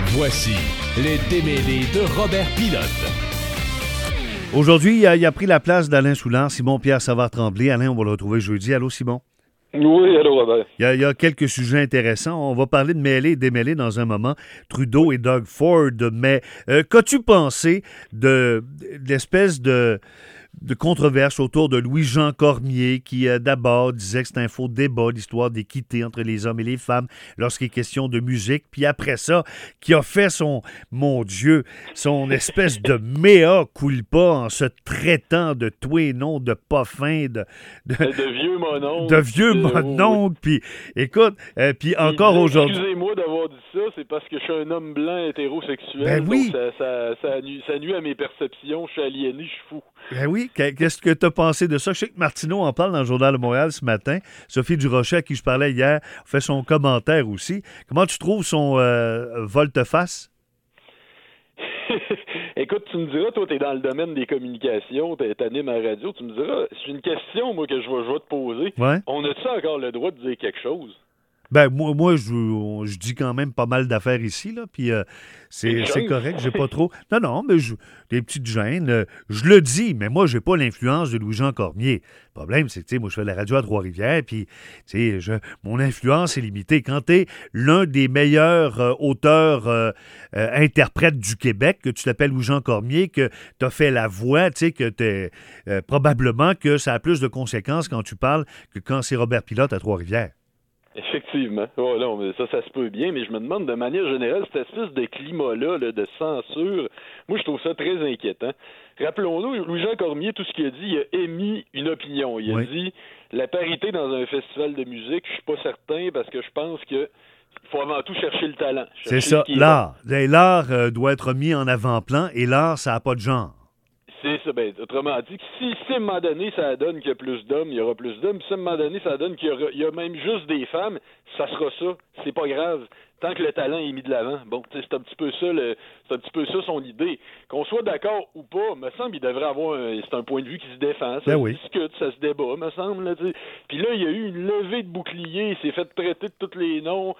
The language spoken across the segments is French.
Voici les démêlés de Robert Pilote. Aujourd'hui, il a pris la place d'Alain Soulard, Simon-Pierre Savard-Tremblay. Alain, on va le retrouver jeudi. Allô, Simon? Oui, allô, Robert. Il y a quelques sujets intéressants. On va parler de mêlés et démêlés dans un moment. Trudeau et Doug Ford. Mais qu'as-tu pensé de l'espèce de controverse autour de Louis-Jean Cormier qui, d'abord, disait que c'était un faux débat, l'histoire d'équité entre les hommes et les femmes lorsqu'il est question de musique. Puis après ça, qui a fait son espèce de mea culpa en se traitant de tout et non, de pas fin, de vieux mononcle. De vieux mononcle. Puis, écoute, puis encore aujourd'hui... Excusez-moi d'avoir dit ça, c'est parce que je suis un homme blanc hétérosexuel. Ben oui. Donc ça nuit à mes perceptions. Je suis aliéné, je suis fou. Ben oui, qu'est-ce que tu as pensé de ça? Je sais que Martineau en parle dans le Journal de Montréal ce matin. Sophie Durocher, à qui je parlais hier, fait son commentaire aussi. Comment tu trouves son volte-face? Écoute, tu me diras, toi, tu es dans le domaine des communications, tu animes à la radio, tu me diras, c'est une question, moi, que je vais te poser. Ouais. On a-tu encore le droit de dire quelque chose? Ben, moi je dis quand même pas mal d'affaires ici, là, puis c'est correct, j'ai pas trop... Non, mais des petites gênes, je le dis, mais moi, j'ai pas l'influence de Louis-Jean Cormier. Le problème, c'est que, tu sais, moi, je fais de la radio à Trois-Rivières, puis, tu sais, mon influence est limitée. Quand t'es l'un des meilleurs auteurs, interprètes du Québec, que tu t'appelles Louis-Jean Cormier, que t'as fait la voix, tu sais, que t'es... probablement que ça a plus de conséquences quand tu parles que quand c'est Robert Pilote à Trois-Rivières. Effectivement. Oh, non, mais ça se peut bien, mais je me demande de manière générale, cette espèce de climat-là là, de censure, moi je trouve ça très inquiétant. Rappelons-nous, Louis-Jean Cormier, tout ce qu'il a dit, il a émis une opinion. Il a dit la parité dans un festival de musique, je suis pas certain parce que je pense que il faut avant tout chercher le talent. C'est ça, l'art. L'art doit être mis en avant-plan et l'art, ça n'a pas de genre. C'est ça. Ben, autrement dit, si à un moment donné, ça donne qu'il y a plus d'hommes, il y aura plus d'hommes. Si à un moment donné, ça donne qu'il y a même juste des femmes, ça sera ça. C'est pas grave. Tant que le talent est mis de l'avant. Bon, c'est un petit peu ça son idée. Qu'on soit d'accord ou pas, me semble il devrait avoir c'est un point de vue qui se défend. Ça se discute, ça se débat, me semble. Là, puis là, il y a eu une levée de bouclier, il s'est fait traiter de tous les noms.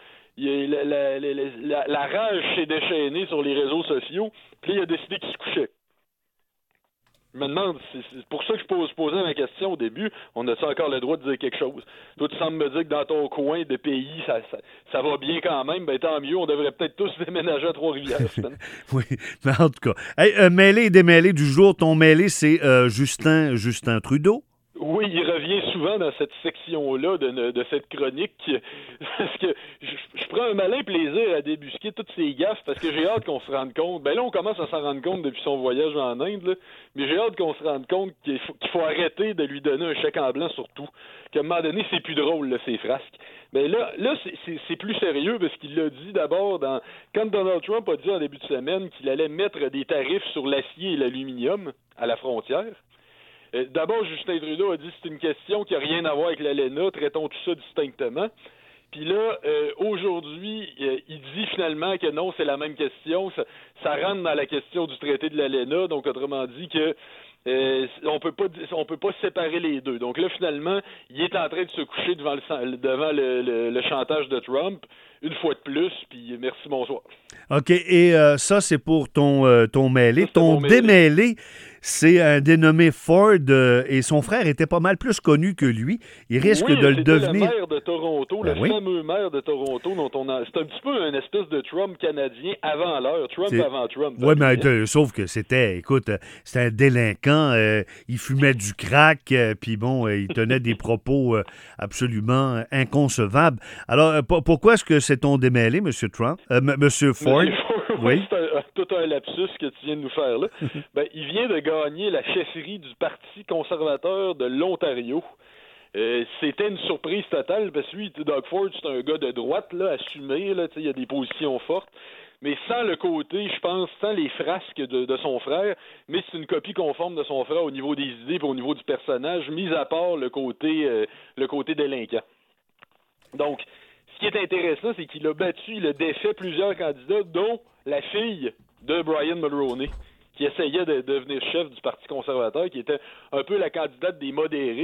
La rage s'est déchaînée sur les réseaux sociaux. Puis là, il a décidé qu'il se couchait. Je me demande, c'est pour ça que je posais ma question au début, on a-tu encore le droit de dire quelque chose? Toi, tu sembles me dire que dans ton coin de pays, ça va bien quand même, ben tant mieux, on devrait peut-être tous déménager à Trois-Rivières. Oui, mais en tout cas. Hey, mêlé et démêlé du jour, ton mêlé, c'est Justin Trudeau? Oui, il revient souvent dans cette section-là de cette chronique parce que je prends un malin plaisir à débusquer toutes ces gaffes parce que j'ai hâte qu'on se rende compte. Ben là, on commence à s'en rendre compte depuis son voyage en Inde, là, mais j'ai hâte qu'on se rende compte qu'il faut arrêter de lui donner un chèque en blanc surtout. Qu'à un moment donné, c'est plus drôle, là, ces frasques. Mais là c'est plus sérieux parce qu'il l'a dit d'abord quand Donald Trump a dit en début de semaine qu'il allait mettre des tarifs sur l'acier et l'aluminium à la frontière. D'abord, Justin Trudeau a dit que c'est une question qui n'a rien à voir avec l'ALENA, traitons tout ça distinctement. Puis là, aujourd'hui, il dit finalement que non, c'est la même question, ça rentre dans la question du traité de l'ALENA, donc autrement dit que on peut pas séparer les deux. Donc là, finalement, il est en train de se coucher devant le chantage de Trump, une fois de plus, puis merci, bonsoir. OK, et ça, c'est pour ton mêlé. Ton démêlé, c'est un dénommé Ford, et son frère était pas mal plus connu que lui. Il risque de le devenir. Le maire de Toronto, fameux maire de Toronto, c'est un petit peu un espèce de Trump canadien avant l'heure, avant Trump. Oui, mais sauf que c'était un délinquant, il fumait du crack, puis bon, il tenait des propos absolument inconcevables. Alors, pourquoi est-ce que c'est ton démêlé, M. Trump? M. Ford? Oui. C'est tout un lapsus que tu viens de nous faire là. Ben, il vient de gagner la chefferie du Parti conservateur de l'Ontario. C'était une surprise totale parce que lui, Doug Ford, c'est un gars de droite, là, assumé, là, il y a des positions fortes. Mais sans le côté, je pense, sans les frasques de son frère, mais c'est une copie conforme de son frère au niveau des idées et au niveau du personnage, mis à part le côté délinquant. Donc, ce qui est intéressant, c'est qu'il a défait plusieurs candidats, dont la fille de Brian Mulroney, qui essayait de devenir chef du Parti conservateur, qui était un peu la candidate des modérés.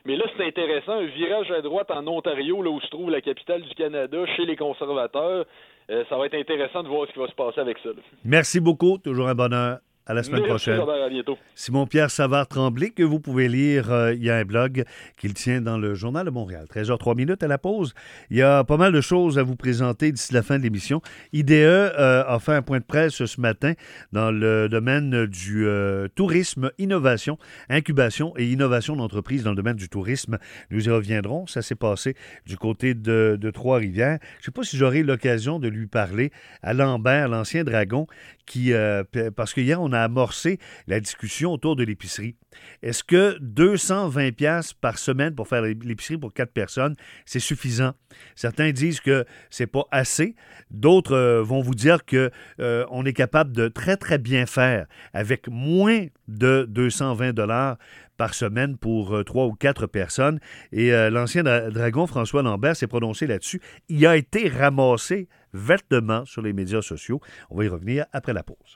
Mais là, c'est intéressant, un virage à droite en Ontario, là où se trouve la capitale du Canada, chez les conservateurs. Ça va être intéressant de voir ce qui va se passer avec ça. Là. Merci beaucoup. Toujours un bonheur. À la semaine prochaine. Robert, à bientôt. Simon-Pierre Savard-Tremblay, que vous pouvez lire. Il y a un blog qu'il tient dans le Journal de Montréal. 13h03 à la pause. Il y a pas mal de choses à vous présenter d'ici la fin de l'émission. IDE a fait un point de presse ce matin dans le domaine du tourisme, innovation, incubation et innovation d'entreprise dans le domaine du tourisme. Nous y reviendrons. Ça s'est passé du côté de Trois-Rivières. Je ne sais pas si j'aurai l'occasion de lui parler à Lambert, l'ancien dragon, parce qu'hier, on a amorcé la discussion autour de l'épicerie. Est-ce que 220$ par semaine pour faire l'épicerie pour 4 personnes, c'est suffisant? Certains disent que c'est pas assez. D'autres vont vous dire que on est capable de très, très bien faire avec moins de 220$ par semaine pour 3 ou 4 personnes. Et l'ancien dragon François Lambert s'est prononcé là-dessus. Il a été ramassé vertement sur les médias sociaux. On va y revenir après la pause.